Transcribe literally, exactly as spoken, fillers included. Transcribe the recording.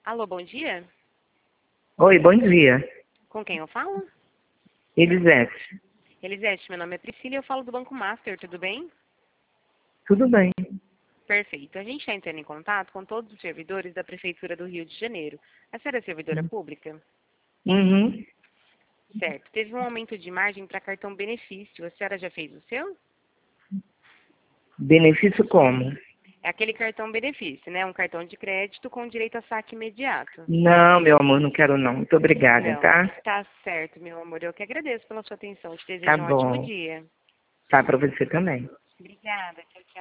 Alô, bom dia? Oi, bom dia. Com quem eu falo? Elisete. Elisete, meu nome é Priscila e eu falo do Banco Master, tudo bem? Tudo bem? Perfeito. A gente está entrando em contato com todos os servidores da Prefeitura do Rio de Janeiro. A senhora é servidora pública? Uhum. Certo. Teve um aumento de margem para cartão benefício. A senhora já fez o seu? Benefício como? É aquele cartão benefício, né? Um cartão de crédito com direito a saque imediato. Não, meu amor, não quero não. Muito obrigada, Não. tá? Tá certo, meu amor. Eu que agradeço pela sua atenção. Te Tá desejo um ótimo bom. dia. Tá para você também. Obrigada. Tchau, tchau.